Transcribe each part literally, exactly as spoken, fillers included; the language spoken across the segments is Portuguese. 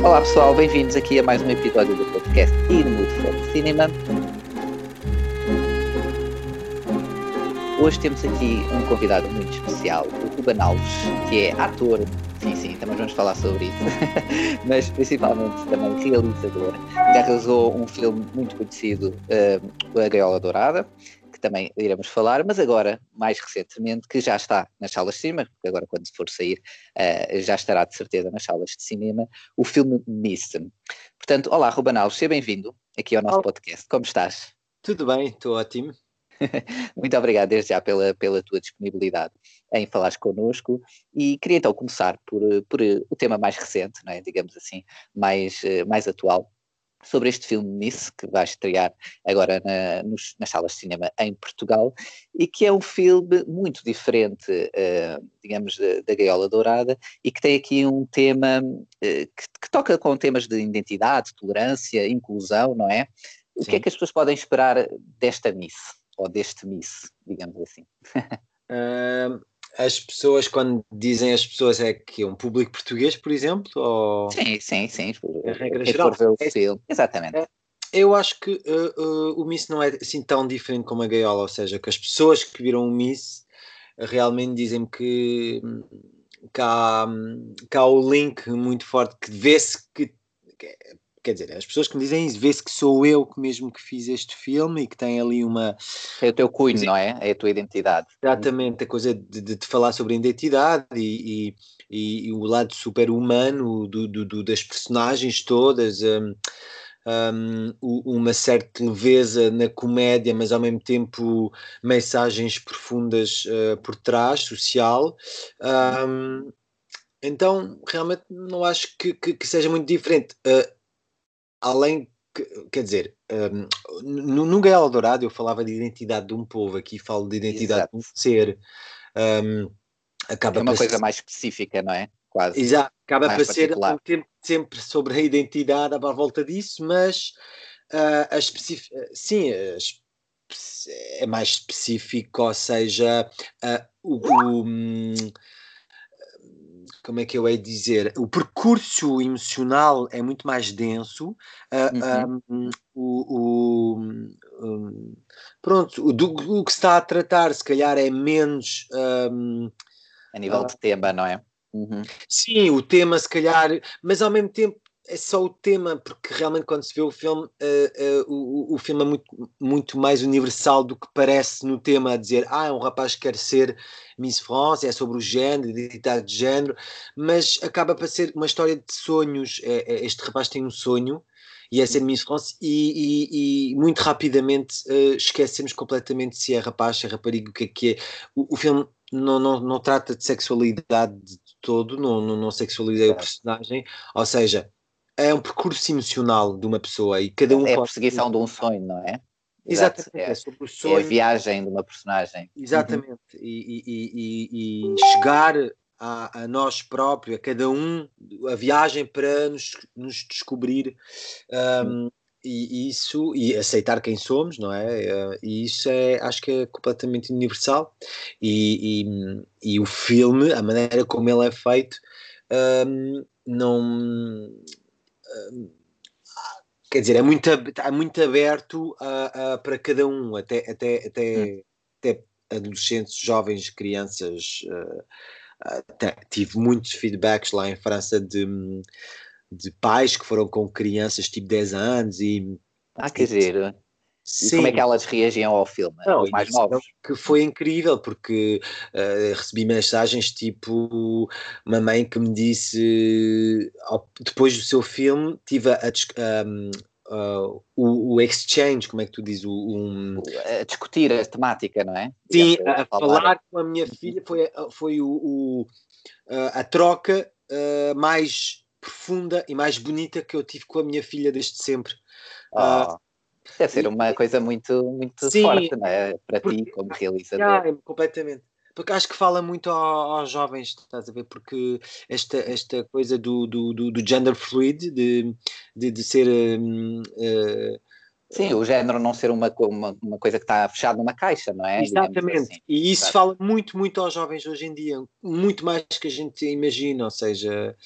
Olá pessoal, bem-vindos aqui a mais um episódio do podcast In Mood for Cinema. Hoje temos aqui um convidado muito especial, o Ruben Alves, que é ator, sim, sim, também vamos falar sobre isso, mas principalmente também realizador. Já realizou um filme muito conhecido, uh, A Gaiola Dourada, que também iremos falar, mas agora, mais recentemente, que já está nas salas de cinema, porque agora quando for sair uh, já estará de certeza nas salas de cinema, o filme Miss. Portanto, olá Ruben Alves, seja bem-vindo aqui ao nosso Oh, podcast. Como estás? tudo bem, estou ótimo. Muito obrigado desde já pela, pela tua disponibilidade em falares connosco e queria então começar por, por o tema mais recente, não é? Digamos assim, mais, mais atual, sobre este filme Miss, que vai estrear agora na, nos, nas salas de cinema em Portugal, e que é um filme muito diferente, uh, digamos, da, da Gaiola Dourada, e que tem aqui um tema uh, que, que toca com temas de identidade, tolerância, inclusão, não é? O que é Sim. que as pessoas podem esperar desta Miss, ou deste Miss, digamos assim? Uh, as pessoas, quando dizem as pessoas, é que um público português, por exemplo, ou Sim, sim, sim, a regra quem for geral? ver o É, filme, exatamente. é, eu acho que uh, uh, o Miss não é assim tão diferente como a Gaiola, ou seja, que as pessoas que viram o Miss uh, realmente dizem-me que, hum, que, há, hum, que há o link muito forte, que vê-se que, que quer dizer, as pessoas que me dizem isso, vê-se que sou eu que mesmo que fiz este filme e que tem ali uma... É o teu cunho, não é? É a tua identidade. Exatamente, a coisa de, de, de falar sobre a identidade e, e, e o lado super-humano do, do, do, das personagens todas, um, um, uma certa leveza na comédia, mas ao mesmo tempo mensagens profundas uh, por trás, social. Um, então, realmente não acho que, que, que seja muito diferente. Uh, além, que, quer dizer, um, no, no Gaiola Dourado eu falava de identidade de um povo, aqui falo de identidade Exato. de um ser. Um, acaba É uma para coisa ser, mais específica, não é? Quase. exato, acaba Mais para ser particular. um tempo sempre sobre a identidade à volta disso, mas uh, a especific... sim, a es- é mais específico, ou seja, uh, o, o, hum, como é que eu hei de dizer? O percurso emocional é muito mais denso. Uhum. Uh, um, o, o, um, pronto, o, do, o que se está a tratar, se calhar, é menos. Um, A nível de tema, não é? Uhum. Sim, o tema se calhar, mas ao mesmo tempo é só o tema, porque realmente quando se vê o filme, uh, uh, o, o filme é muito, muito mais universal do que parece no tema, a dizer, ah, é um rapaz que quer ser Miss France, é sobre o género, identidade de género, mas acaba para ser uma história de sonhos. É, é, este rapaz tem um sonho, e é ser Miss France, e, e, e muito rapidamente uh, esquecemos completamente se é rapaz, se é rapariga, o que é que é. O, o filme não, não, não trata de sexualidade de todo, não, não, não sexualizei o Certo. personagem, ou seja, é um percurso emocional de uma pessoa e cada um É a pode. perseguição de um sonho, não é? Exato. Exatamente, é É, sobre o é a sonho, viagem de uma personagem. Uhum. exatamente, e, e, e, e chegar a, a nós próprios, a cada um, a viagem para nos, nos descobrir. Um, e, e isso, e aceitar quem somos, não é? Uh, e isso é, acho que é completamente universal. E, e, e o filme, a maneira como ele é feito, um, não. um, quer dizer, é muito, é muito aberto a, a, para cada um, até, até, Uhum. até, até adolescentes, jovens, crianças. Uh, até, tive muitos feedbacks lá em França de, de pais que foram com crianças tipo dez anos e, Ah, quer e dizer, e como é que sim, elas reagiam ao filme? não, Os e mais disseram novos? que foi incrível porque uh, recebi mensagens tipo uma mãe que me disse ao, depois do seu filme tive a, a um, uh, o, o exchange, como é que tu dizes? O, um, A discutir a temática, não é? sim, Digamos, a, a a falar. falar com a minha Uhum. filha foi, foi o, o, a troca uh, mais profunda e mais bonita que eu tive com a minha filha desde sempre. Uh, Oh, deve ser e, uma coisa muito, muito sim, forte, não é? Para ti, porque como realizador. yeah, completamente. Porque acho que fala muito ao- aos jovens, estás a ver? Porque esta, esta coisa do, do, do, do gender fluid, de, de, de ser. hum, eh, Sim, o género não ser uma, co- uma, uma coisa que está fechada numa caixa, não é? Digamos exatamente. assim. E isso Exato. fala muito, muito aos jovens hoje em dia. Muito mais que a gente imagina. Ou seja,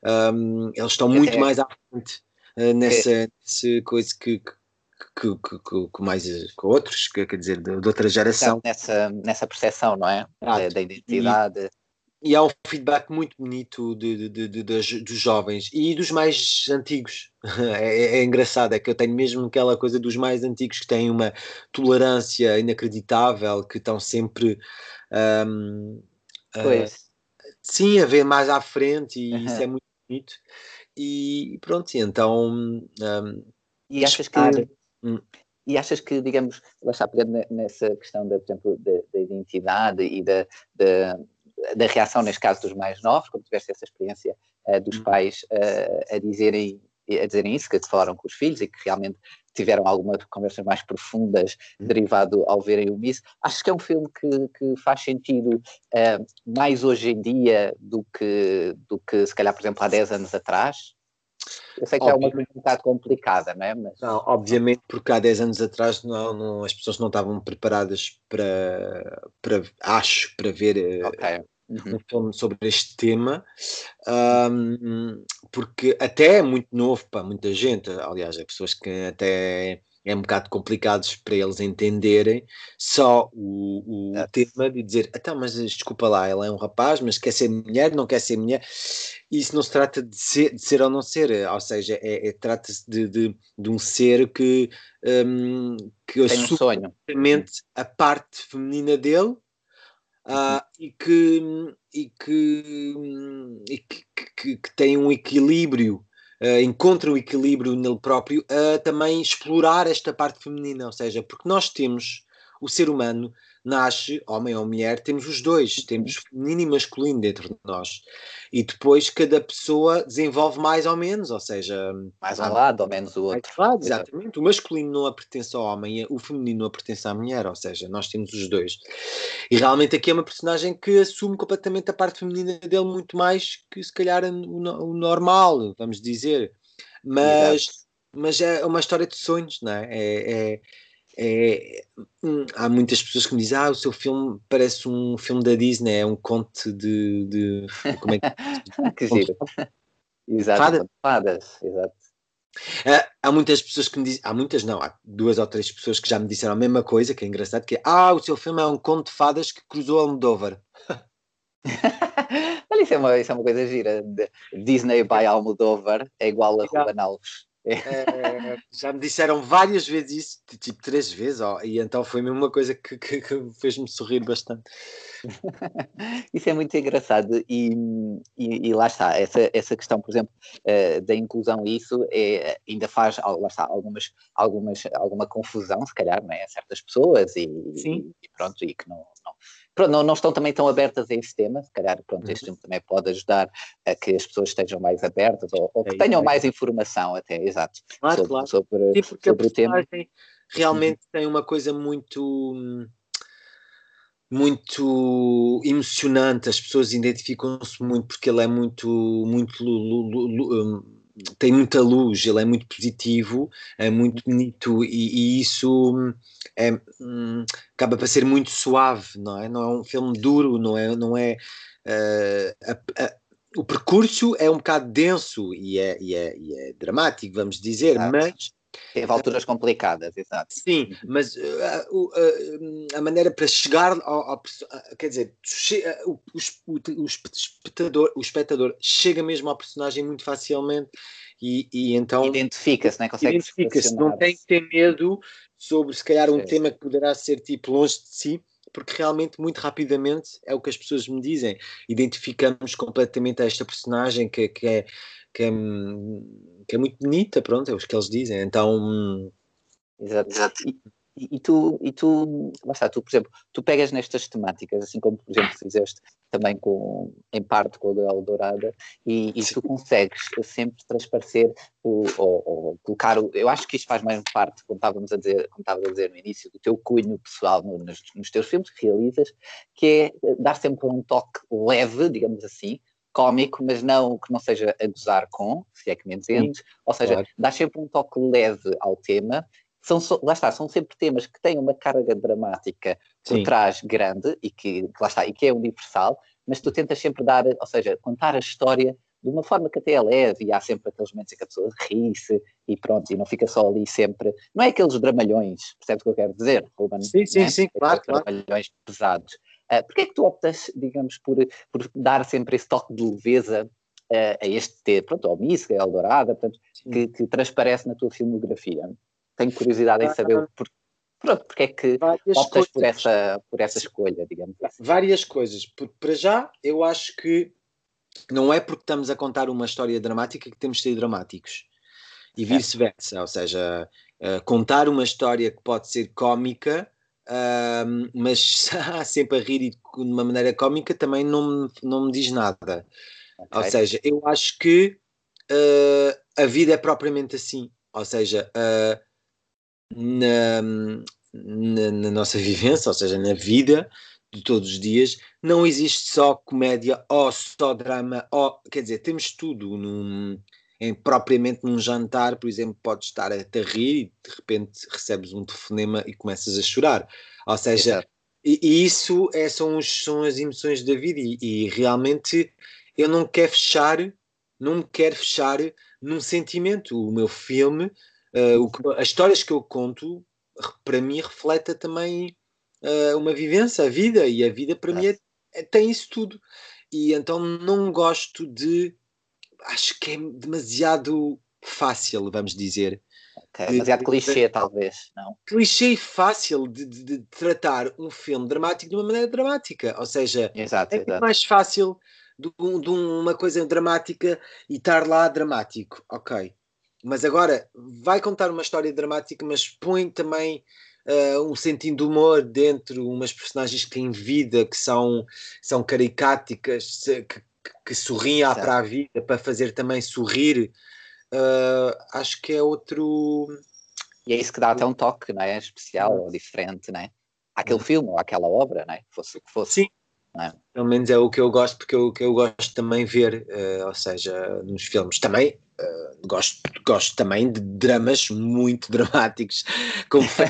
um, eles estão Esse muito é- mais à frente uh, nessa, nessa coisa que, que, que, que, que, que mais que outros, que, quer dizer, de, de outra Exato, geração. nessa, nessa percepção, não é? Da, Exato. da E, identidade. e há um feedback muito bonito de, de, de, de, de- dos jovens e dos mais antigos. É, é engraçado, é que eu tenho mesmo aquela coisa dos mais antigos que têm uma tolerância inacreditável, que estão sempre um, uh, Pois. sim, a ver mais à frente, e isso é muito bonito. E pronto, e então um, E achas que esperar. Hum, E achas que, digamos, lá está pegando nessa questão, da, por exemplo, da, da identidade e da, da, da reação, neste caso, dos mais novos, como tiveste essa experiência uh, dos hum. pais uh, a, dizerem, a dizerem isso, que falaram com os filhos e que realmente tiveram algumas conversas mais profundas derivado ao verem o Miss. Achas que é um filme que, que faz sentido uh, mais hoje em dia do que, do que, se calhar, por exemplo, há dez anos atrás? Eu sei que é uma coisa um bocado complicada, não é? Mas... Não, obviamente, porque há dez anos atrás não, não, as pessoas não estavam preparadas para, para acho, para ver Ok. uh, Uhum. um filme sobre este tema, um, porque até é muito novo para muita gente. Aliás, há pessoas que até é um bocado complicado para eles entenderem só o, o tema de dizer, então, mas desculpa lá, ela é um rapaz, mas quer ser mulher, não quer ser mulher. Isso não se trata de ser, de ser ou não ser, ou seja, é, é, trata-se de, de, de um ser que, um, que Tem um assume sonho. completamente a parte feminina dele. Uhum. Uh, e que, e que, e que, que, que tem um equilíbrio, uh, encontra um equilíbrio nele próprio a também explorar esta parte feminina, ou seja, porque nós temos, o ser humano nasce, homem ou mulher, temos os dois, temos feminino e masculino dentro de nós, e depois cada pessoa desenvolve mais ou menos, ou seja, Mais um há lado ou menos o mais outro. lados, Exato. exatamente. O masculino não a pertence ao homem, o feminino não a pertence à mulher, ou seja, nós temos os dois. E realmente aqui é uma personagem que assume completamente a parte feminina dele muito mais que se calhar o, o normal, vamos dizer. Exato. Mas, mas é uma história de sonhos, não é? É, é, é, hum, há muitas pessoas que me dizem, ah, o seu filme parece um filme da Disney, é um conto de, de como é que Que conto giro. de Exato, um fada. conto de fadas. Exato. Ah, há muitas pessoas que me dizem, há muitas não, há duas ou três pessoas que já me disseram a mesma coisa, que é engraçado, que é, ah, o seu filme é um conto de fadas que cruzou Almodóvar. Olha, isso é uma, isso é uma coisa gira. De- Disney by Almodóvar é igual a Já, Ruben Alves. É. eh, já me disseram várias vezes isso, tipo três vezes, ó, e então foi mesmo uma coisa que, que- que fez-me sorrir bastante. Isso é muito engraçado e, e, e lá está, essa, essa questão, por exemplo, uh, da inclusão, isso é, ainda faz, lá está, algumas, algumas, alguma confusão, se calhar, não é? A certas pessoas e, Sim. e pronto, e que não, não, pronto, não, não estão também tão abertas a esse tema, se calhar, pronto, este Uhum. filme também pode ajudar a que as pessoas estejam mais abertas ou, ou É que isso, tenham é. mais informação até, exato, Claro, sobre, claro. sobre, Sim, porque a sobre o tema. personagem realmente tem uma coisa muito, muito emocionante, as pessoas identificam-se muito porque ele é muito, muito lu- lu- lu- hum, tem muita luz, ele é muito positivo, é muito bonito e, e isso hum, é, hum, acaba para ser muito suave, não é? Não é um filme duro, não é, não é eh, a- a- o percurso é um bocado denso e é, e é, e é dramático, vamos dizer, Exato. mas Teve alturas complicadas, exato. sim, mas uh, uh, uh, a maneira para chegar ao, ao uh, quer dizer, che uh, o, o, o, espectador, o espectador chega mesmo ao personagem muito facilmente e, e então Identifica-se, né? Consegue se identifica-se, não tem que relacionar-se. ter medo sobre se calhar um Sim. tema que poderá ser tipo longe de si, porque realmente muito rapidamente é o que as pessoas me dizem, identificamos completamente esta personagem que, que, é, que, é, que é muito bonita, pronto, é o que eles dizem, então Exato. E, e, e tu, e tu, lá está, tu, por exemplo, tu pegas nestas temáticas, assim como, por exemplo, fizeste também com, em parte com a Gaiola Dourada, e, e tu consegues sempre transparecer o, ou, ou colocar o, eu acho que isto faz mais parte, como estávamos a dizer, como estavas a dizer no início, do teu cunho pessoal no, nos, nos teus filmes que realizas, que é dar sempre um toque leve, digamos assim, cómico, mas não que não seja a gozar com, se é que me sim, entendes, ou seja, claro. dá sempre um toque leve ao tema. São, lá está, são sempre temas que têm uma carga dramática por Sim, trás grande e que, que lá está, e que é universal, mas tu tentas sempre dar, ou seja, contar a história de uma forma que até é leve, e há sempre aqueles momentos em que a pessoa ri-se e pronto, e não fica só ali sempre, não é aqueles dramalhões, percebes o que eu quero dizer, Ruben? Sim, sim, Não é? sim, claro, Aqueles claro. dramalhões pesados. Uh, Porquê é que tu optas, digamos, por, por dar sempre esse toque de leveza uh, a este, pronto, ao Mística, a Eldorado, portanto, que, que transparece na tua filmografia? Tenho curiosidade em saber Ah, por, pronto, porque é que várias optas por coisas. essa, por essa Sim, escolha, digamos assim. várias coisas. Por- Para já, eu acho que não é porque estamos a contar uma história dramática que temos de ser dramáticos. E Certo. vice-versa, ou seja, uh, contar uma história que pode ser cómica, uh, mas sempre a rir e de uma maneira cómica também não me, não me diz nada. Ou Ok. seja, eu acho que uh, a vida é propriamente assim. Ou seja, uh, na, na, na nossa vivência, ou seja, na vida de todos os dias, não existe só comédia ou só drama, ou, quer dizer, temos tudo num, em, propriamente num jantar, por exemplo, podes estar a te rir e de repente recebes um telefonema e começas a chorar. Ou seja, Exato. e, e isso é, são, os, são as emoções da vida e, e realmente eu não quero fechar, não me quero fechar num sentimento. O meu filme, uh, o, as histórias que eu conto, para mim reflete também uh, uma vivência, a vida, e a vida para mim é, é, tem isso tudo. E então não gosto de, acho que é demasiado fácil, vamos dizer, Ok. de, Demasiado de clichê, talvez, não? clichê fácil de, de, de tratar um filme dramático de uma maneira dramática. Ou seja, Exato, é muito exato. mais fácil de, de uma coisa dramática e estar lá dramático. Ok. Mas agora vai contar uma história dramática, mas põe também uh, um sentido de humor dentro, umas personagens que têm vida, que são, são caricáticas, que, que, que sorriem à para Exato. a vida para fazer também sorrir. Uh, acho que é outro. E é isso que dá até um toque, não é? Especial ou diferente, não é? Àquele filme ou àquela obra, não é? Fosse o que fosse, Sim, não é? pelo menos é o que eu gosto, porque eu, que eu gosto também ver, uh, ou seja, nos filmes. Também uh, gosto, gosto também de dramas muito dramáticos, como uh,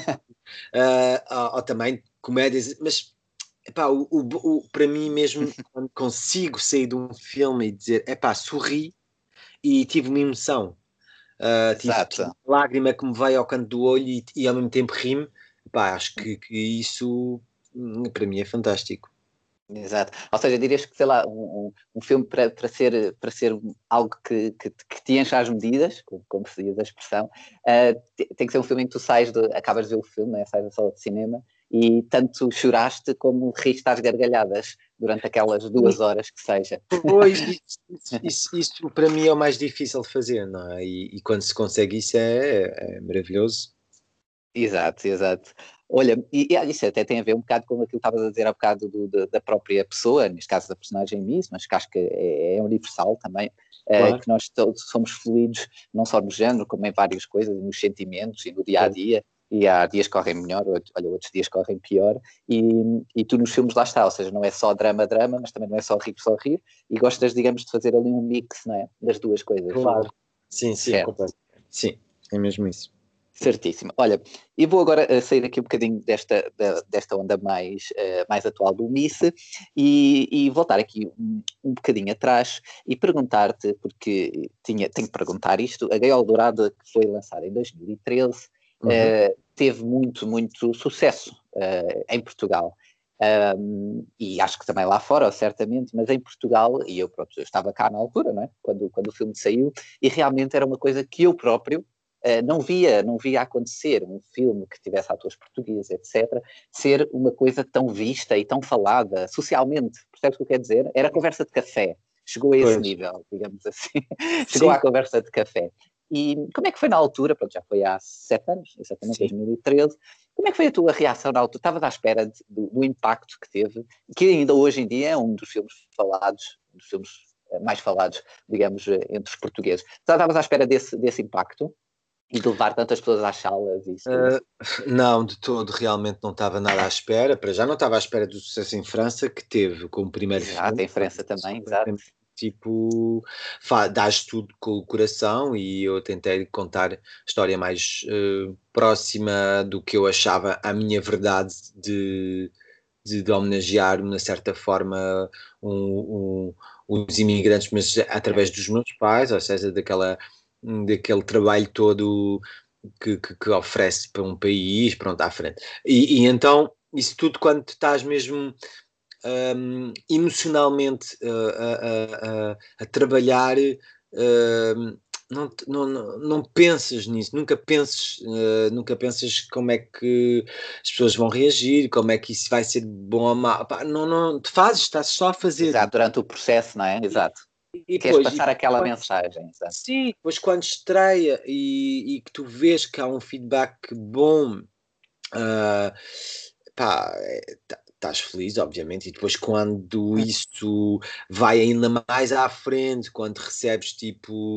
ou, ou também comédias, mas epá, o, o, o, para mim mesmo, quando consigo sair de um filme e dizer, epá, sorri e tive uma emoção, uh, tive, tive Exato. uma lágrima que me veio ao canto do olho e, e ao mesmo tempo ri-me, epá, acho que, que isso hum, para mim é fantástico. Exato. Ou seja, dirias que, sei lá, um, um, um filme para, para, ser, para ser algo que, que, que te encha as medidas, como, como se diz a expressão, uh, tem que ser um filme em que tu sais de, acabas de ver o filme, né, sais da sala de cinema, e tanto choraste como riste às gargalhadas durante aquelas duas horas que seja. Pois, isso, isso, isso, isso para mim é o mais difícil de fazer, não é? E, e quando se consegue isso é, é maravilhoso. Exato, exato. Olha, e, e isso até tem a ver um bocado com aquilo que estavas a dizer há bocado do, da, da própria pessoa, neste caso da personagem Miss, mas que acho que é, é universal também, uh, Claro, que nós todos somos fluidos, não só no género, como em várias coisas, nos sentimentos e no dia a claro. dia. E há dias que correm melhor, olha, outros dias correm pior, e, e tu nos filmes lá está, ou seja, não é só drama, drama, mas também não é só rir, só rir, e gostas, digamos, de fazer ali um mix, não é, das duas coisas. Claro. Sim, sim, Certo. completamente. Sim, é mesmo isso. Certíssimo. Olha, e vou agora uh, sair aqui um bocadinho desta, da, desta onda mais, uh, mais atual do Nice e, e voltar aqui um, um bocadinho atrás e perguntar-te, porque tinha, tenho que perguntar isto, a Gaiola Dourada, que foi lançada em dois mil e treze, Uhum. uh, teve muito, muito sucesso uh, em Portugal. Um, e acho que também lá fora, certamente, mas em Portugal, e eu, pronto, eu estava cá na altura, não é? quando, quando o filme saiu, e realmente era uma coisa que eu próprio Uh, não via, não via acontecer um filme que tivesse atores portugueses, etcétera, ser uma coisa tão vista e tão falada socialmente. Percebes o que eu quero dizer? Era conversa de café. Chegou a esse Pois. nível, digamos assim. Chegou à Sim. conversa de café. E como é que foi na altura? Pronto, já foi há sete anos, exatamente, Sim. dois mil e treze. Como é que foi a tua reação na altura? Estavas à espera de, do, do impacto que teve, que ainda hoje em dia é um dos filmes falados, um dos filmes mais falados, digamos, entre os portugueses. Estavas à espera desse, desse impacto? E de levar tantas pessoas às salas e isso tudo. Uh, não, de todo, realmente não estava nada à espera. Para já não estava à espera do sucesso em França que teve como primeiro Exato, filme. em França também, exato. Tipo, fa- dás tudo com o coração e eu tentei contar a história mais uh, próxima do que eu achava a minha verdade de, de, de homenagear, de certa forma, um, um, os imigrantes, mas através dos meus pais, ou seja, daquela, daquele trabalho todo que, que, que oferece para um país, pronto, à frente. E, e então, isso tudo quando tu estás mesmo um, emocionalmente uh, a, a, a, a trabalhar, uh, não, não, não, não pensas nisso, nunca penses, uh, nunca pensas como é que as pessoas vão reagir, como é que isso vai ser bom ou mau. Pá, não, não, tu fazes, estás só a fazer. Exato, durante o processo, não é? Exato. E, e Queres depois, passar e, aquela quando, mensagem, exato. sim, depois quando estreia e, e que tu vês que há um feedback bom, uh, pá, estás feliz, obviamente, e depois quando isso vai ainda mais à frente, quando recebes tipo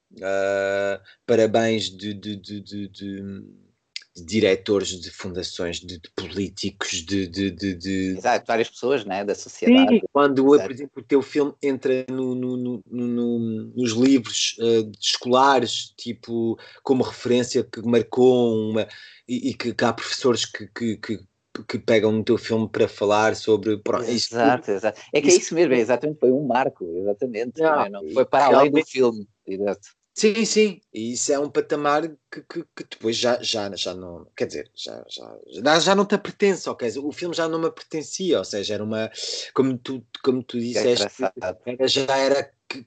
uh, parabéns de, de, de, de, de, de diretores de fundações, de, de políticos, de, de, de, de... Exato, várias pessoas, né, da sociedade. Sim, quando, Exato. por exemplo, o teu filme entra no, no, no, no, nos livros uh, escolares, tipo, como referência que marcou uma, e, e que, que há professores que, que, que, que pegam no teu filme para falar sobre pronto, isso tudo, Exato, exato. É que é isso, isso mesmo, é exatamente, foi um marco, exatamente, não não, é? Não e foi para além do realmente, filme, exato. sim, sim, e isso é um patamar que, que, que depois já, já, já não, quer dizer, já, já, já, já não te pertence, ok? O filme já não me pertencia, ou seja, era uma, como tu, como tu Que é disseste, engraçado. era, já era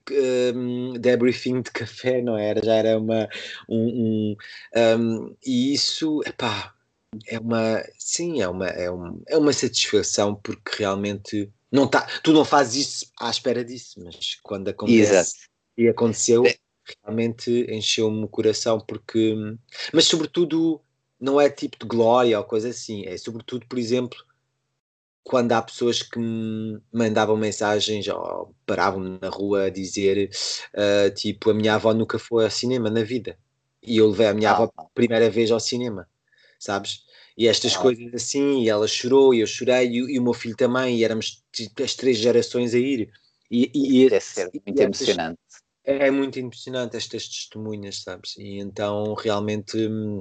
um, debriefing de café, não era? Já era uma, um, um, um e isso, epá, é uma, sim, é uma, é, um, é uma satisfação porque realmente não tá, tu não fazes isso à espera disso, mas quando acontece Exato. e aconteceu, realmente encheu-me o coração porque, mas sobretudo não é tipo de glória ou coisa assim, é sobretudo, por exemplo, quando há pessoas que me mandavam mensagens ou paravam-me na rua a dizer uh, tipo, a minha avó nunca foi ao cinema na vida e eu levei a minha avó Ah, pela primeira vez ao cinema, sabes? E estas ah, coisas assim, e ela chorou e eu chorei e, e o meu filho também, e éramos tipo, as três gerações a ir e, e, deve ser e, muito e estas, emocionante. é muito impressionante estas testemunhas, sabes? E então realmente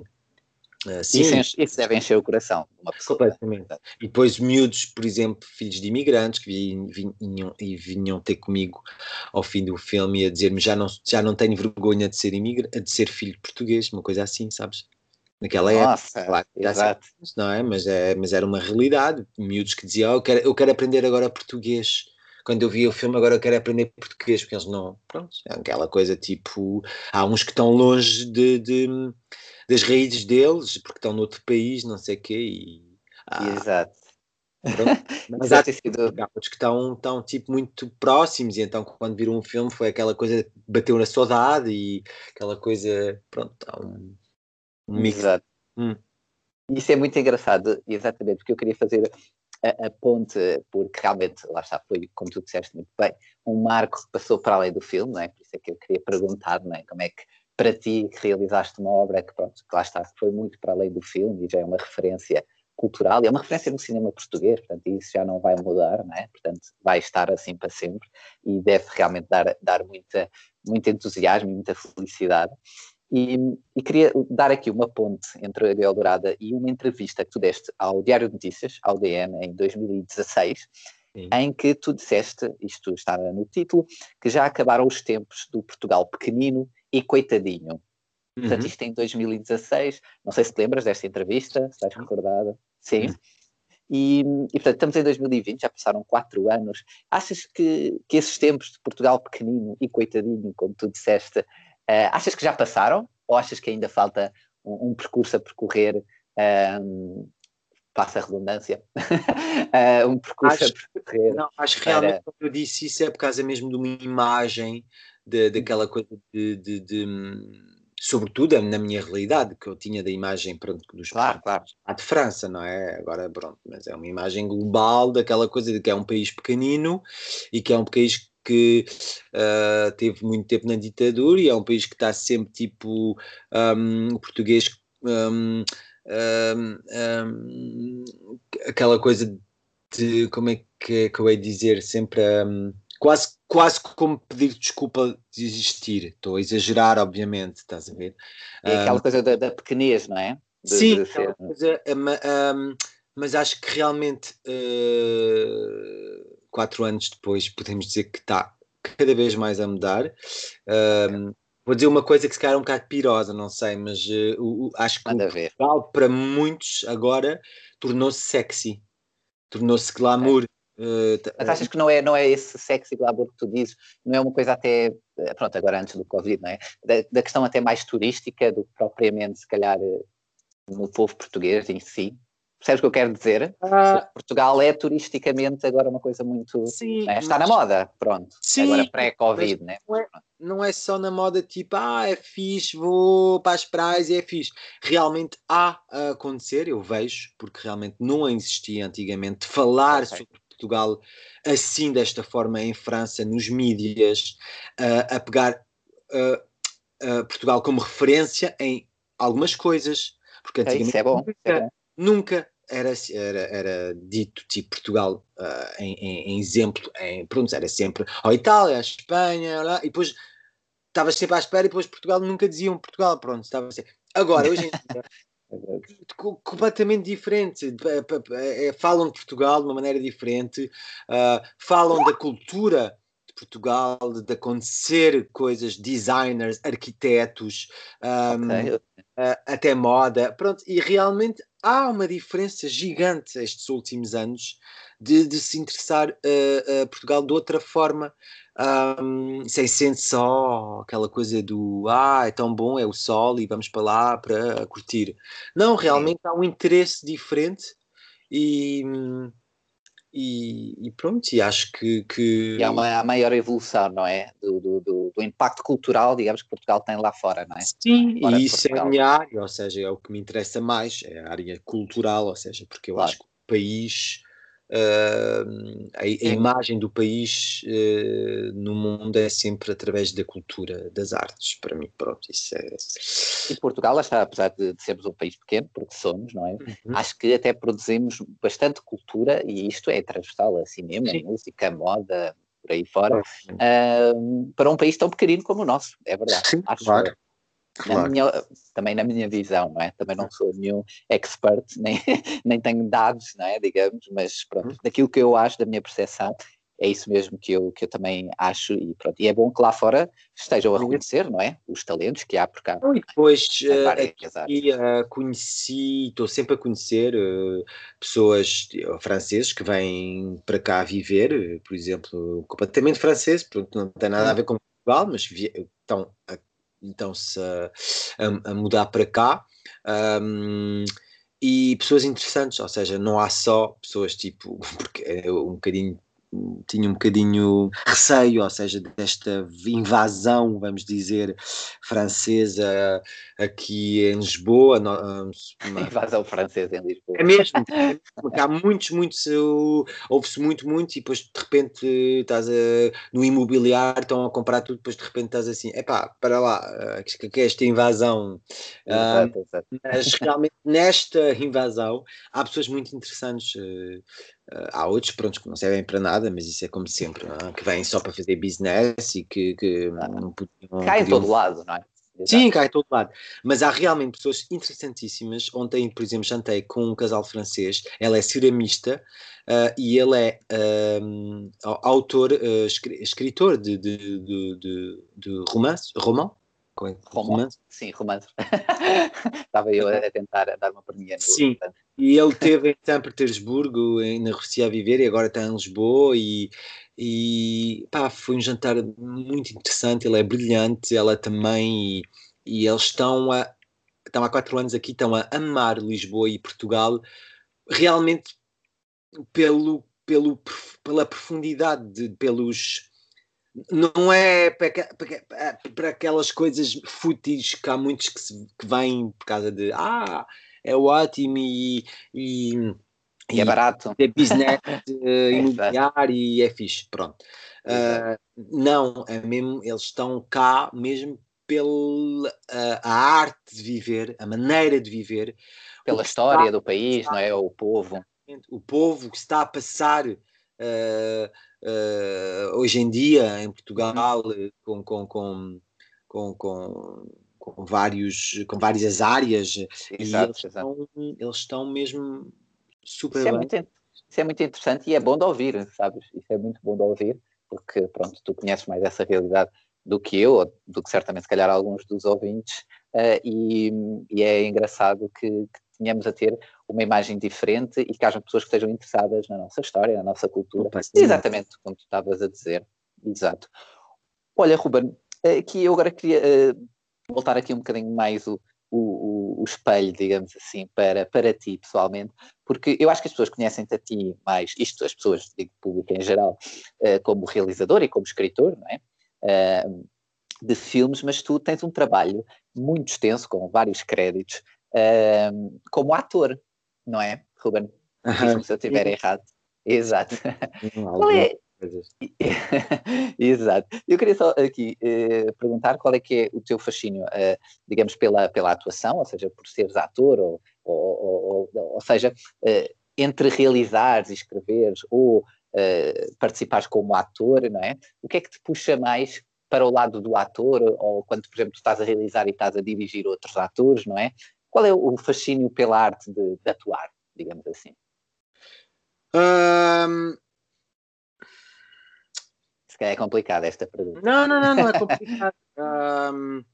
uh, Isso, sim, enche- isso deve encher o coração de uma pessoa. completamente. E depois miúdos, por exemplo, filhos de imigrantes que vinham, vinham, e vinham ter comigo ao fim do filme e a dizer-me já não, já não tenho vergonha de ser, imigra de ser filho de português, uma coisa assim, sabes? Naquela época, Nossa, claro, já sei, exato. não é? Mas, é, mas era uma realidade. Miúdos que diziam, oh, eu, quero, eu quero aprender agora português. Quando eu vi o filme, agora eu quero aprender português, porque eles não, pronto, é aquela coisa tipo, há uns que estão longe de, de das raízes deles, porque estão noutro país, não sei o quê, e ah, Exato. pronto. Mas Isso há, deve ter sido. há outros que estão, estão tipo muito próximos, e então quando viram um filme foi aquela coisa, bateu na saudade e aquela coisa, pronto, há um, um mix. Exato. Hum. Isso é muito engraçado, exatamente, porque eu queria fazer a, a ponte, porque realmente, lá está, foi, como tu disseste muito bem, um marco que passou para além do filme, não é? Por isso é que eu queria perguntar, não é? Como é que, para ti, que realizaste uma obra que, pronto, que lá está, foi muito para além do filme e já é uma referência cultural, e é uma referência no cinema português, portanto, isso já não vai mudar, não é? Portanto, vai estar assim para sempre e deve realmente dar, dar muita, muito entusiasmo e muita felicidade. E, e queria dar aqui uma ponte entre a Eldorada e uma entrevista que tu deste ao Diário de Notícias, ao D N, em dois mil e dezasseis, Sim. em que tu disseste, isto está no título, que já acabaram os tempos do Portugal pequenino e coitadinho. Portanto, Uhum. isto em dois mil e dezasseis, não sei se te lembras desta entrevista, se estás recordada. Sim. E, e, portanto, estamos em dois mil e vinte, já passaram quatro anos. Achas que, que esses tempos de Portugal pequenino e coitadinho, como tu disseste, uh, achas que já passaram? Ou achas que ainda falta um, um percurso a percorrer, um, passa a redundância, uh, um percurso a Acho, percorrer não, acho que realmente para... quando eu disse isso é por causa mesmo de uma imagem de, daquela coisa de, de, de, sobretudo na minha realidade, que eu tinha da imagem pronto, dos Claro, claro. de França, não é? Agora pronto, mas é uma imagem global daquela coisa de que é um país pequenino e que é um país que uh, teve muito tempo na ditadura e é um país que está sempre tipo um, o português um, um, um, aquela coisa de como é que, que eu hei de dizer sempre um, quase, quase como pedir desculpa de existir. Estou a exagerar, obviamente, estás a ver? É Um, aquela coisa da, da pequenez, não é? De, sim, de aquela ser... coisa, um, um, mas acho que realmente uh, quatro anos depois podemos dizer que está. cada vez mais a mudar. Um, vou dizer uma coisa que se calhar é um bocado pirosa, não sei, mas uh, o, o, acho que o Portugal, para muitos, agora tornou-se sexy, tornou-se glamour. Uh, mas achas que não é, não é esse sexy glamour que tu dizes, não é uma coisa até, pronto, agora antes do Covid, não é? Da, da questão até mais turística do que propriamente, se calhar, no povo português em si? Percebes o que eu quero dizer? Ah, Portugal é turisticamente agora uma coisa muito... Sim, né? Está mas... na moda, pronto. Sim, agora pré-Covid, né? Não é, não é só na moda tipo, ah, é fixe, vou para as praias e é fixe. Realmente há a acontecer, eu vejo, porque realmente não existia antigamente falar okay. sobre Portugal assim, desta forma, em França, nos mídias, uh, a pegar uh, uh, Portugal como referência em algumas coisas. Porque antigamente Isso é bom, nunca, é bom. nunca era, era, era dito tipo Portugal uh, em, em, em exemplo, em, pronto, era sempre a Itália, a Espanha, lá, e depois estavas sempre à espera e depois Portugal nunca diziam Portugal, pronto, estava sempre. Agora, hoje em dia, completamente diferente, falam de Portugal de uma maneira diferente, uh, falam da cultura de Portugal, de acontecer coisas, designers, arquitetos, um, okay. uh, até moda, pronto, e realmente há uma diferença gigante estes últimos anos de, de se interessar uh, uh, Portugal de outra forma, um, sem ser só aquela coisa do ah, é tão bom, é o sol e vamos para lá para curtir. Não, realmente Sim. há um interesse diferente e, e, e pronto, e acho que... que... E há uma a maior evolução, não é? Do, do, do, do impacto cultural, digamos, que Portugal tem lá fora, não é? Sim, fora e isso é a minha área, ou seja, é o que me interessa mais, é a área cultural, ou seja, porque eu claro. acho que o país... Uh, a, a imagem do país uh, no mundo é sempre através da cultura, das artes, para mim, pronto, isso é... E Portugal, está, apesar de, de sermos um país pequeno, porque somos, não é? Uhum. Acho que até produzimos bastante cultura, e isto é transversal a cinema, Sim. música, moda, por aí fora, uh, para um país tão pequenino como o nosso, é verdade. Sim, acho claro. Na Claro. minha, também na minha visão, não é? Também não sou nenhum expert, nem, nem tenho dados, não é? Digamos, mas pronto, daquilo que eu acho, da minha percepção, é isso mesmo que eu, que eu também acho, e pronto. E é bom que lá fora estejam a reconhecer, não é? Os talentos que há por cá. E depois uh, aqui uh, conheci, estou sempre a conhecer uh, pessoas uh, franceses que vêm para cá viver, uh, por exemplo, completamente franceses, pronto, não tem nada a ver com Portugal, mas estão a estão-se a, a, a mudar para cá, um, e pessoas interessantes, ou seja, não há só pessoas tipo, porque é um bocadinho, tinha um bocadinho receio, ou seja, desta invasão, vamos dizer, francesa aqui em Lisboa. Uma... Invasão francesa em Lisboa. É mesmo, é mesmo porque há muitos, muitos, ouve-se muito, muito, e depois de repente estás a, no imobiliário, estão a comprar tudo, depois de repente estás assim, epá, para lá, que, que é esta invasão. Exato, uh, exato. Mas realmente nesta invasão há pessoas muito interessantes. Uh, Uh, há outros, prontos, que não servem para nada, mas isso é como sempre, não é? Que vêm só para fazer business e que, que ah, não podiam... Cai em todo lado, não é? Exato. Sim, cai em todo lado. Mas há realmente pessoas interessantíssimas. Ontem, por exemplo, jantei com um casal francês, ela é ceramista uh, e ele é uh, autor, uh, escritor de, de, de, de, de romance, romã? É? Romance? Sim, romance. Estava eu a tentar dar uma perninha no... Sim, e ele esteve em São Petersburgo, na Rússia, a viver, e agora está em Lisboa, e, e pá, foi um jantar muito interessante. Ele é brilhante, ela também, e, e eles estão, a, estão há quatro anos aqui, estão a amar Lisboa e Portugal, realmente pelo, pelo, pela profundidade, de, pelos... Não é para, para, para aquelas coisas fúteis que há muitos que, se, que vêm por causa de ah, é ótimo e, e, e é barato, é business uh, imobiliário e é fixe, pronto. Uh, não, é mesmo, eles estão cá mesmo pela uh, a arte de viver, a maneira de viver, pela história do país, não é? O povo. O povo que está a passar uh, uh, hoje em dia em Portugal, uhum. com, com, com, com, com, com, vários, com várias áreas, exato, e eles, exato. Estão, eles estão mesmo super isso bem. É muito, isso é muito interessante e é bom de ouvir, sabes? Isso é muito bom de ouvir. porque pronto, tu conheces mais essa realidade do que eu, ou do que certamente se calhar alguns dos ouvintes, uh, e, e é engraçado que, que tenhamos a ter uma imagem diferente e que haja pessoas que estejam interessadas na nossa história, na nossa cultura. Opa, Exatamente como tu estavas a dizer. Exato. Olha, Ruben, aqui eu agora queria uh, voltar aqui um bocadinho mais o, o, o espelho, digamos assim, para, para ti pessoalmente, porque eu acho que as pessoas conhecem-te a ti mais, isto as pessoas, digo público em geral, uh, como realizador e como escritor, não é? Uh, de filmes, mas tu tens um trabalho muito extenso, com vários créditos, uh, como ator, não é, Ruben? Diz-me se eu estiver errado. Exato. Qual é... Exato. Eu queria só aqui uh, perguntar qual é que é o teu fascínio, uh, digamos, pela, pela atuação, ou seja, por seres ator, ou, ou, ou, ou, ou seja, uh, entre realizares e escreveres, ou uh, participares como ator, não é? O que é que te puxa mais para o lado do ator, ou quando, por exemplo, estás a realizar e estás a dirigir outros atores, não é? Qual é o fascínio pela arte de, de atuar, digamos assim? Um... Se calhar é complicada esta pergunta. Não, não, não, não é complicado. um...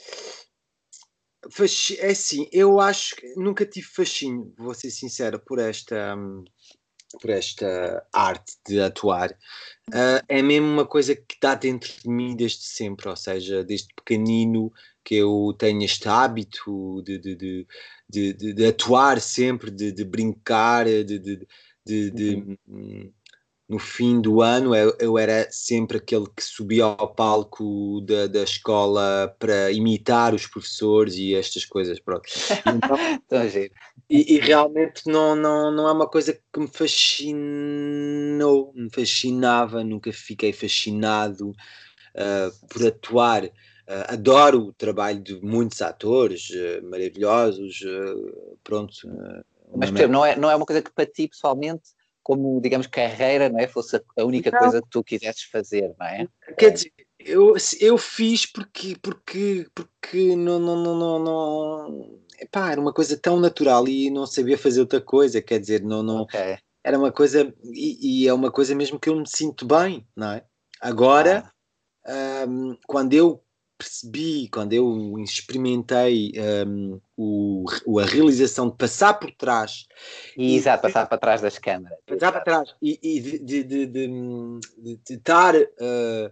É assim, eu acho que nunca tive fascínio, vou ser sincero, por esta, por esta arte de atuar. Uh, é mesmo uma coisa que está dentro de mim desde sempre, ou seja, desde pequenino que eu tenho este hábito de, de, de, de, de, de atuar sempre, de, de brincar, de, de, de, de uhum. No fim do ano eu, eu era sempre aquele que subia ao palco da, da escola para imitar os professores e estas coisas, pronto. Então, e, e realmente não, não, não é uma coisa que me fascinou, me fascinava, nunca fiquei fascinado uh, por atuar. Uh, adoro o trabalho de muitos atores uh, maravilhosos, uh, pronto. Uh, Mas, por exemplo, não é, não é uma coisa que para ti, pessoalmente, como, digamos, carreira, não é? Fosse a, a única não. coisa que tu quisesses fazer, não é? Quer dizer, eu, eu fiz porque, porque, porque não, não, não, não, não... Epá, era uma coisa tão natural e não sabia fazer outra coisa, quer dizer, não, não... Okay. Era uma coisa, e, e é uma coisa mesmo que eu me sinto bem, não é? Agora, ah. um, quando eu percebi, quando eu experimentei um, o, a realização de passar por trás e, e exato, passar para trás das câmaras, passar para trás e, e de, de, de, de, de estar uh,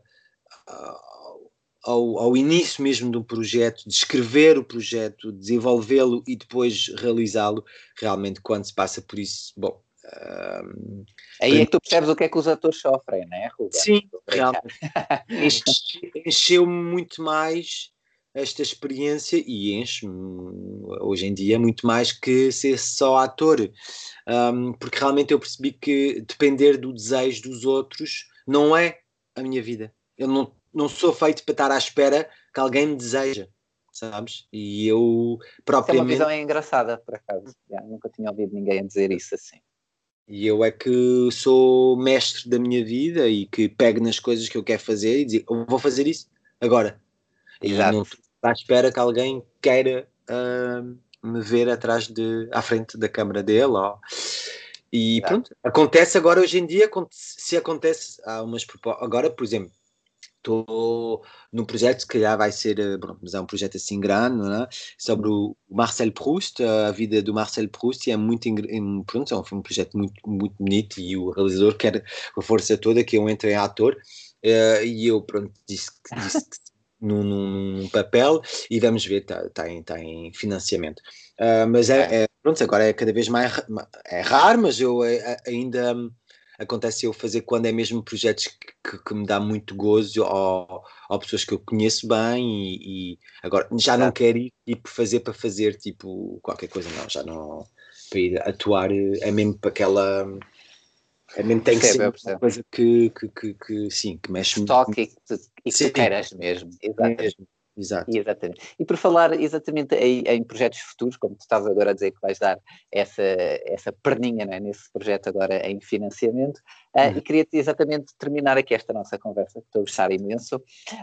ao, ao início mesmo de um projeto, de escrever o projeto, desenvolvê-lo e depois realizá-lo, realmente quando se passa por isso, bom, um, aí é que tu percebes o que é que os atores sofrem, não é, Ruben? Sim, realmente. Encheu-me muito mais esta experiência e enche-me hoje em dia muito mais que ser só ator, um, porque realmente eu percebi que depender do desejo dos outros não é a minha vida. Eu não, não sou feito para estar à espera que alguém me deseja, sabes? E eu propriamente... Isso é uma visão engraçada, por acaso. Já, nunca tinha ouvido ninguém dizer isso assim. E eu é que sou mestre da minha vida e que pego nas coisas que eu quero fazer e dizer, eu vou fazer isso agora. Exato. E não estou à espera que alguém queira uh, me ver atrás de, à frente da câmara dele. Ó. E Exato. Pronto, acontece agora hoje em dia, se acontece, há umas propostas, agora, por exemplo, estou num projeto, se calhar vai ser, pronto, mas é um projeto assim grande, não é? Sobre o Marcel Proust, a vida do Marcel Proust, e é muito, pronto, é um projeto muito, muito bonito, e o realizador quer a força toda que eu entre em ator, uh, e eu, pronto, disse, disse que num, num papel, e vamos ver, está tá em, tá em financiamento. Uh, mas é, é, pronto, agora é cada vez mais, é raro, mas eu é, ainda... acontece eu fazer quando é mesmo projetos que, que, que me dá muito gozo ou, ou pessoas que eu conheço bem e, e agora já não quero ir tipo, fazer para fazer tipo qualquer coisa, não, já não para ir atuar é mesmo para aquela é mesmo tem que ser uma coisa que, que, que, que sim, que mexe muito. Toque e que, tu, e que tu queiras mesmo, exatamente. Mesmo. Exato. Exatamente. E por falar exatamente em, em projetos futuros, como tu estás agora a dizer que vais dar essa, essa perninha, né, nesse projeto agora em financiamento, uh, uhum. E queria-te exatamente terminar aqui esta nossa conversa, que estou a gostar imenso,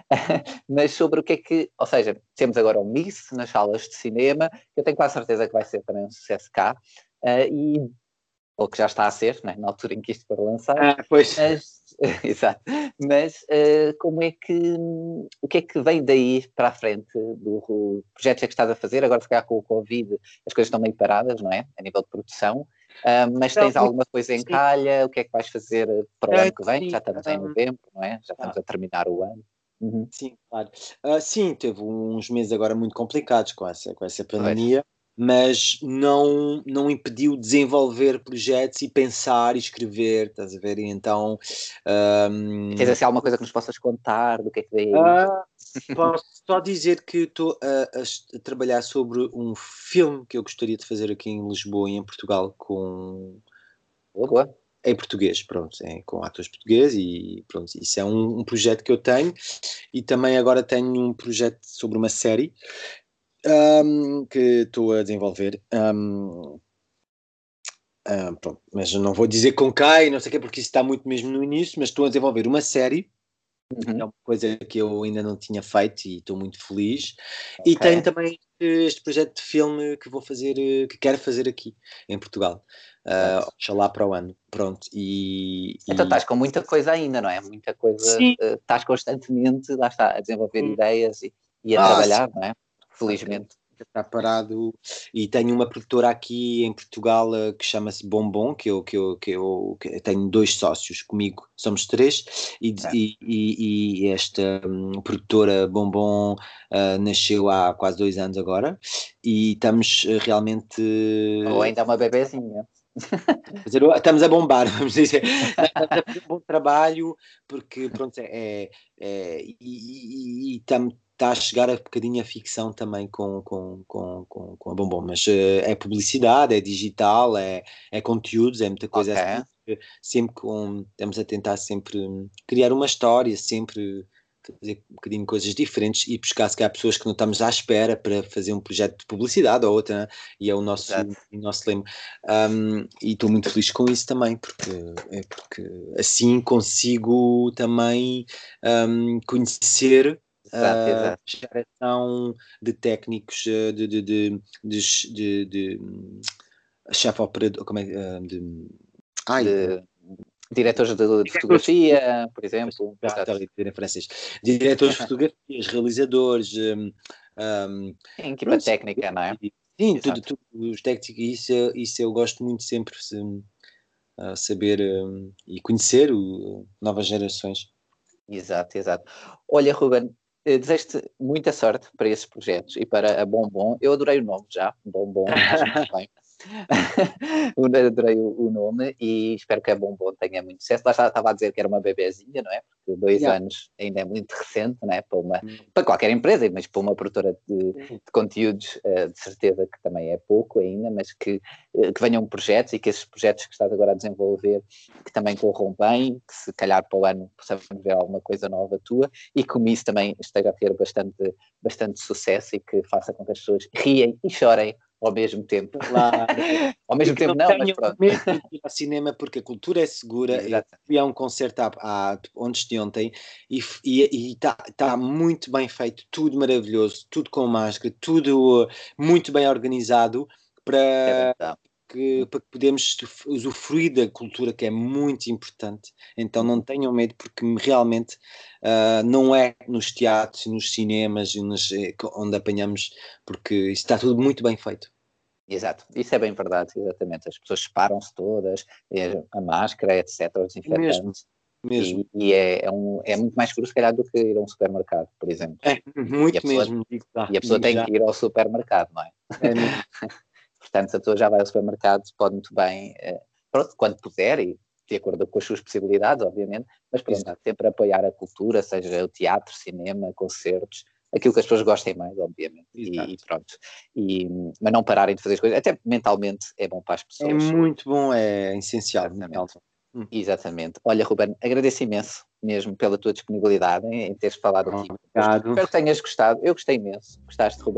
mas sobre o que é que, ou seja, temos agora o Miss nas salas de cinema, que eu tenho quase certeza que vai ser também um sucesso cá, uh, e ou que já está a ser, né, na altura em que isto for lançado. Ah, pois. Mas, exato. Mas uh, como é que, o que é que vem daí para a frente do projeto que estás a fazer? Agora, se calhar com o Covid, as coisas estão meio paradas, não é? A nível de produção. Uh, mas tens alguma coisa em calha? O que é que vais fazer para o ano que vem? Já estamos em novembro, não é? Já estamos a terminar o ano. Uhum. Sim, claro. Uh, sim, teve uns meses agora muito complicados com essa, com essa pandemia, pois. Mas não, não impediu desenvolver projetos e pensar e escrever, estás a ver? E então... Um... Tens assim alguma coisa que nos possas contar do que é que daí? Uh, posso só dizer que estou a, a, a trabalhar sobre um filme que eu gostaria de fazer aqui em Lisboa e em Portugal com... Boa, boa. Em português, pronto, é, com atores portugueses e pronto, isso é um, um projeto que eu tenho. E também agora tenho um projeto sobre uma série um, que estou a desenvolver. Um, um, pronto, mas não vou dizer com quem, não sei o quê, porque isso está muito mesmo no início, mas estou a desenvolver uma série. Uhum. É uma coisa que eu ainda não tinha feito e estou muito feliz. Okay. E tenho também este projeto de filme que vou fazer, que quero fazer aqui em Portugal. Uh, oxalá para o ano, pronto. E, então e... estás com muita coisa ainda, não é? Muita coisa, uh, estás constantemente, lá está, a desenvolver sim. ideias e, e a ah, trabalhar, sim. não é? Felizmente. Está parado. E tenho uma produtora aqui em Portugal uh, que chama-se Bombom, que eu, que, eu, que, eu, que eu tenho dois sócios comigo, somos três, e, é. e, e, e esta um, produtora Bombom uh, nasceu há quase dois anos agora, e estamos uh, realmente... Ou ainda é uma bebezinha. Estamos a bombar, vamos dizer. Estamos a fazer um bom trabalho, porque pronto, é, é e, e, e estamos está a chegar a bocadinho a ficção também com, com, com, com, com a Bombom, mas uh, é publicidade, é digital, é, é conteúdos, é muita coisa okay. assim, sempre com, estamos a tentar sempre criar uma história, sempre fazer um bocadinho coisas diferentes e buscar se calhar pessoas que não estamos à espera para fazer um projeto de publicidade ou outra, né? E é o nosso, o nosso lema. Um, e estou muito feliz com isso também, porque, é porque assim consigo também um, conhecer Exato, exato. Uh, geração de técnicos de, de, de, de, de, de chefe operador, como é uh, de, ai, de diretores de, de fotografia, por exemplo. Em francês. Diretores de fotografias, realizadores, um, um, Sim, equipa técnica, não é? Sim, tudo, tudo, os técnicos, isso, isso eu gosto muito sempre de uh, saber um, e conhecer o, novas gerações. Exato, exato. Olha, Ruben, desejo-te muita sorte para esses projetos e para a Bombom. Eu adorei o nome já, Bombom, acho muito bem. Adorei o, o nome e espero que a Bombom tenha muito sucesso. Lá estava a dizer que era uma bebezinha, não é? Porque dois yeah. anos ainda é muito recente, não é? Para, uma, para qualquer empresa, mas para uma produtora de, de conteúdos, de certeza que também é pouco ainda, mas que, que venham projetos e que esses projetos que estás agora a desenvolver que também corram bem, que se calhar para o ano possamos ver alguma coisa nova tua e que isso também esteja a ter bastante, bastante sucesso e que faça com que as pessoas riem e chorem ao mesmo tempo. Claro. Ao mesmo tempo não, mas pronto. Mesmo ir ao cinema porque a cultura é segura. Eu fui a um concerto há, há, antes de ontem e está tá muito bem feito, tudo maravilhoso, tudo com máscara, tudo muito bem organizado para... É que, para que podemos usufruir da cultura, que é muito importante. Então não tenham medo, porque realmente uh, não é nos teatros, nos cinemas nos, onde apanhamos, porque isso está tudo muito bem feito. Exato, isso é bem verdade, exatamente. As pessoas separam-se todas, a máscara, etcétera, os desinfetantes. Mesmo. E, e é, é, um, é muito mais seguro, se calhar, do que ir a um supermercado, por exemplo. É, muito e pessoa, mesmo. E a pessoa tem já. que ir ao supermercado, não é? É mesmo. Portanto, se a pessoa já vai ao supermercado, pode muito bem, pronto, quando puder e de acordo com as suas possibilidades, obviamente, mas pronto, Exato. sempre apoiar a cultura, seja o teatro, cinema, concertos, aquilo que as pessoas gostem mais, obviamente, e, e pronto. E, mas não pararem de fazer as coisas, até mentalmente é bom para as pessoas. É muito bom, é essencial. Exatamente. Hum. Exatamente. Olha, Ruben, agradeço imenso mesmo pela tua disponibilidade em, em teres falado aqui. Obrigado. Espero que tenhas gostado. Eu gostei imenso. Gostaste, Ruben?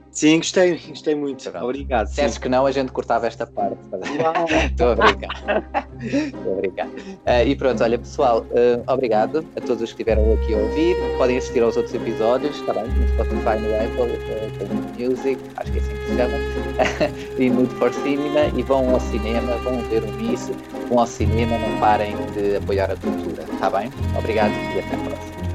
Sim, gostei, gostei muito. Pronto. Obrigado. Se dissesse que não, a gente cortava esta parte. Estou a brincar. Estou a brincar. Uh, e pronto, olha pessoal, uh, obrigado a todos os que estiveram aqui a ouvir. Podem assistir aos outros episódios, está bem? No Spotify, no Apple, uh, Music, acho que é assim que se chama, e Mood for Cinema. E vão ao cinema, vão ver o Miss, vão ao cinema, não parem de apoiar a cultura, está bem? Obrigado e até a próxima.